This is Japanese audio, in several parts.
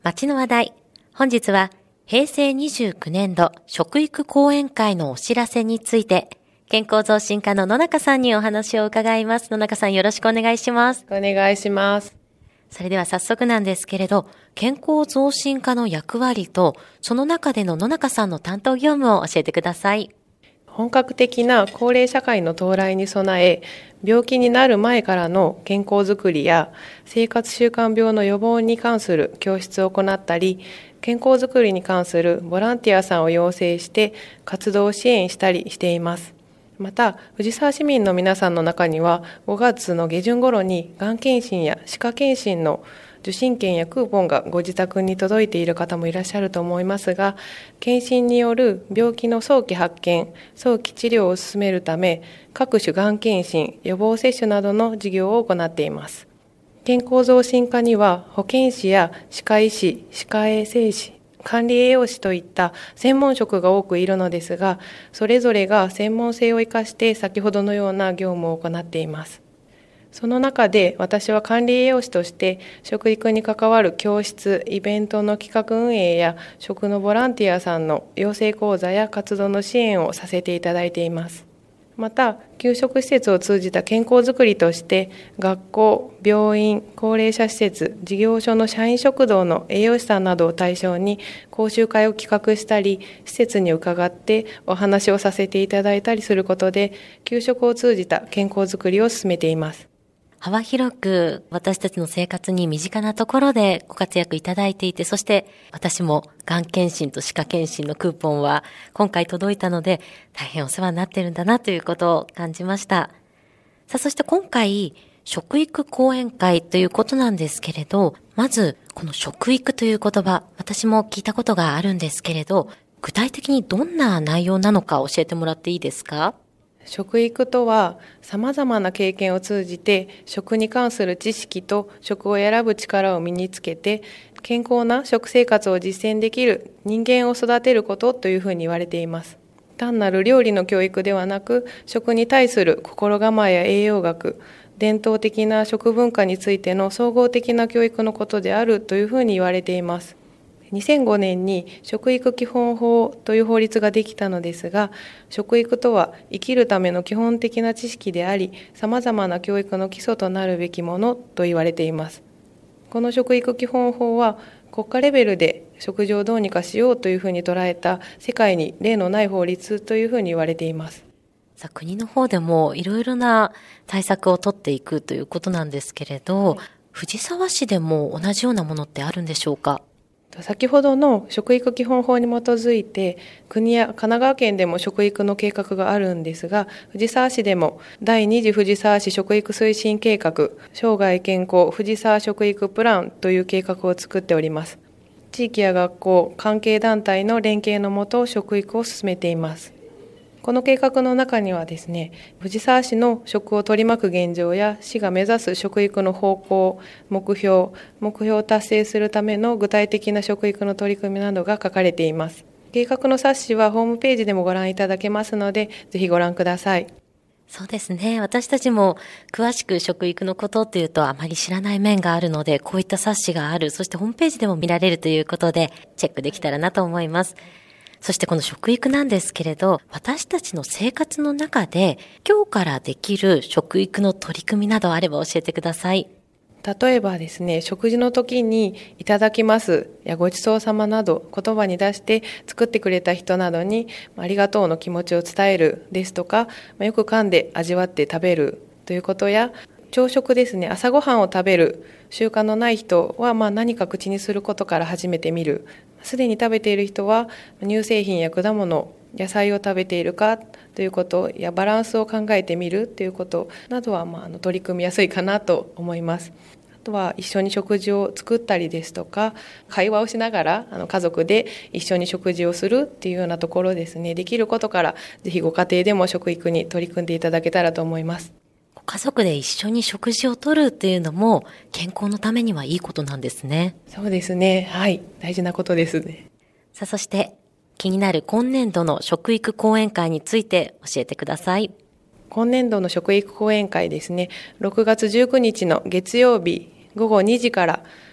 町の話題。本日は平成29年度食育講演会のお知らせについて、健康増進課の野中さんにお話を伺います。野中さん、よろしくお願いします。 お願いします。 それでは早速なんですけれど、健康増進課の役割と、その中での野中さんの担当業務を教えてください。 本格的な高齢社会の到来に備え、病気になる前からの健康づくりや生活習慣病の予防に関する教室を行ったり、健康づくりに関するボランティアさんを養成して活動を支援したりしています。また、藤沢市民の皆さんの中には、5月の下旬頃にがん検診や歯科検診の受診券やクーポンがご自宅に届いている方もいらっしゃると思いますが、検診による病気の早期発見、早期治療を進めるため、各種がん検診、予防接種などの事業を行っています。健康増進課には、保健師や歯科医師、歯科衛生士、管理栄養士といった専門職が多くいるのですが、それぞれが専門性を生かして先ほどのような業務を行っています。その中で私は管理栄養士として食育に関わる教室、イベントの企画運営や食のボランティアさんの養成講座や活動の支援をさせていただいています。また、給食施設を通じた健康づくりとして学校、病院、高齢者施設、事業所の社員食堂の栄養士さんなどを対象に講習会を企画したり、施設に伺ってお話をさせていただいたりすることで、給食を通じた健康づくりを進めています。 幅広く私たちの生活に身近なところでご活躍いただいていて、そして私もがん検診と歯科検診のクーポンは今回届いたので大変お世話になってるんだなということを感じました。さあ、そして今回食育講演会ということなんですけれど、まずこの食育という言葉、私も聞いたことがあるんですけれど、具体的にどんな内容なのか教えてもらっていいですか？ 食育とは、さまざまな経験を通じて食に関する知識と食を選ぶ力を身につけて健康な食生活を実践できる人間を育てることというふうに言われています。単なる料理の教育ではなく、食に対する心構えや栄養学、伝統的な食文化についての総合的な教育のことであるというふうに言われています。2005年に食育基本法という法律ができたのですが、食育とは生きるための基本的な知識であり、さまざまな教育の基礎となるべきものと言われています。この食育基本法は国家レベルで食事をどうにかしようというふうに捉えた世界に例のない法律というふうに言われています。 さあ、国の方でもいろいろな対策を取っていくということなんですけれど、藤沢市でも同じようなものってあるんでしょうか？ 先ほどの食育基本法に基づいて、国や神奈川県でも食育の計画があるんですが、藤沢市でも第2次藤沢市食育推進計画、生涯健康藤沢食育プランという計画を作っております。地域や学校、関係団体の連携のもと食育を進めています。この計画の中にはですね、藤沢市の食を取り巻く現状や市が目指す食育の方向、目標を達成するための具体的な食育の取り組みなどが書かれています。計画の冊子はホームページでもご覧いただけますので、ぜひご覧ください。 そうですね。私たちも詳しく食育のことっていうとあまり知らない面があるので、こういった冊子がある、そしてホームページでも見られるということで、チェックできたらなと思います。そしてこの食育なんですけれど、私たちの生活の中で今日からできる食育の取り組みなどあれば教えてください。 例えばですね、食事の時にいただきますやごちそうさまなど言葉に出して作ってくれた人などにありがとうの気持ちを伝えるですとか、よく噛んで味わって食べるということや、朝食ですね、朝ごはんを食べる習慣のない人は何か口にすることから始めてみる。すでに食べている人は乳製品や果物、野菜を食べているかということやバランスを考えてみるということなどは取り組みやすいかなと思います。あとは一緒に食事を作ったりですとか、会話をしながら家族で一緒に食事をするっていうようなところですね、できることからぜひご家庭でも食育に取り組んでいただけたらと思います。 家族で一緒に食事をとるっていうのも健康のためにはいいことなんですね。 そうですね。はい。大事なことですね。 さあ、そして気になる今年度の食育講演会について教えてください。 今年度の食育講演会ですね、6月19日の月曜日午後2時から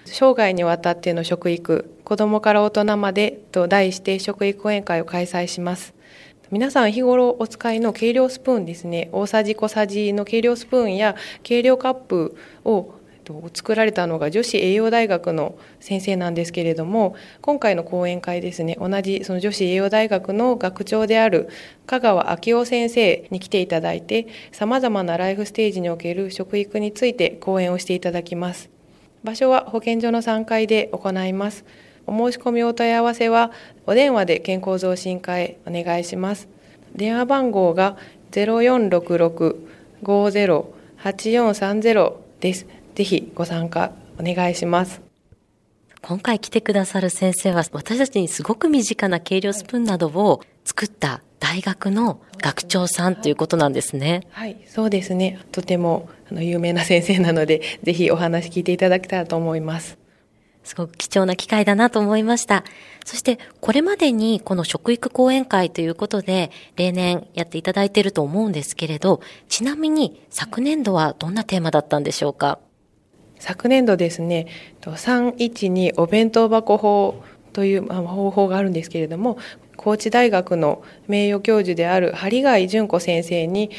生涯にわたっての食育、子どもから大人までと題して食育講演会を開催します。皆さん日頃お使いの計量スプーンですね、大さじ小さじの計量スプーンや計量カップを作られたのが女子栄養大学の先生なんですけれども、今回の講演会ですね、同じその女子栄養大学の学長である香川昭夫先生に来ていただいて、さまざまなライフステージにおける食育について講演をしていただきます。場所は保健所の3階で行います。お申し込みお問い合わせはお電話で健康増進課へお願いします。電話番号が 0466-50-8430 です。ぜひご参加お願いします。 今回来てくださる先生は私たちにすごく身近な計量スプーンなどを作った大学の学長さんということなんですね。 はい、そうですね。とても有名な先生なので、ぜひお話聞いていただけたらと思います。 すごく貴重な機会だなと思いました。そしてこれまでにこの食育講演会ということで例年やっていただいていると思うんですけれど、ちなみに昨年度はどんなテーマだったんでしょうか？ 昨年度ですね、312お弁当箱法という方法があるんですけれども、高知大学の名誉教授である針貝純子先生に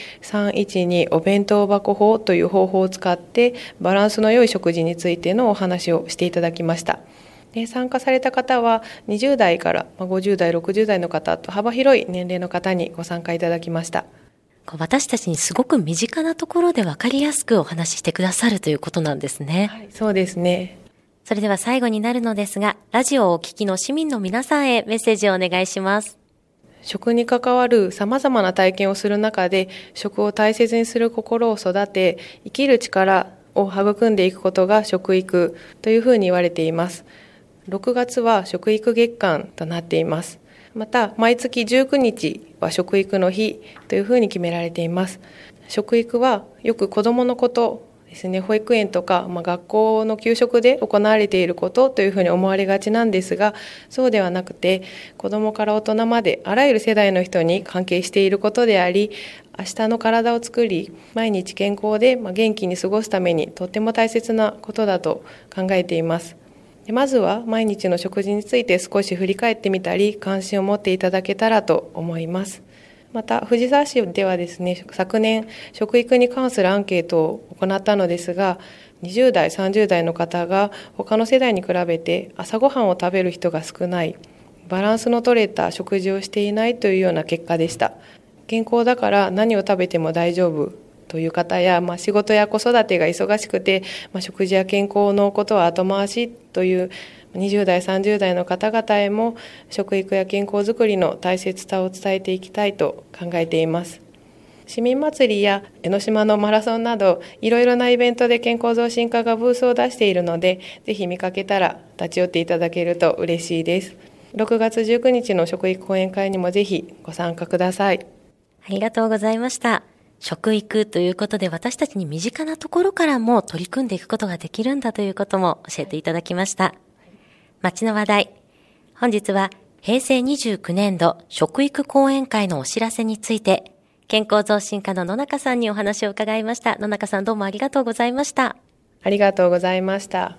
312お弁当箱法という方法を使ってバランスの良い食事についてのお話をしていただきました。で、参加された方は20代から50代、60代の方と幅広い年齢の方にご参加いただきました。 私たちにすごく身近なところで分かりやすくお話ししてくださるということなんですね。 はい、そうですね。 それでは最後になるのですが、ラジオをお聞きの市民の皆さんへメッセージをお願いします。 食に関わる様々な体験をする中で、食を大切にする心を育て、生きる力を育んでいくことが食育というふうに言われています。6月は食育月間となっています。また、毎月19日は食育の日というふうに決められています。食育はよく子どものことですね、保育園とか、学校の給食で行われていることというふうに思われがちなんですが、そうではなくて、子どもから大人まであらゆる世代の人に関係していることであり、明日の体を作り、毎日健康で元気に過ごすためにとっても大切なことだと考えています。まずは毎日の食事について少し振り返ってみたり、関心を持っていただけたらと思います。また藤沢市ではですね、昨年食育に関するアンケートを行ったのですが、20代30代の方が他の世代に比べて朝ごはんを食べる人が少ない、バランスの取れた食事をしていないというような結果でした。健康だから何を食べても大丈夫という方や、仕事や子育てが忙しくて、食事や健康のことは後回しという20代30代の方々へも食育や健康づくりの大切さを伝えていきたいと考えています。市民祭りや江ノ島のマラソンなどいろいろなイベントで健康増進課がブースを出しているので、ぜひ見かけたら立ち寄っていただけると嬉しいです。6月19日の食育講演会にもぜひご参加ください。 ありがとうございました。食育ということで私たちに身近なところからも取り組んでいくことができるんだということも教えていただきました。街の話題。本日は平成29年度食育講演会のお知らせについて、健康増進課の野中さんにお話を伺いました。野中さん、どうもありがとうございました。 ありがとうございました。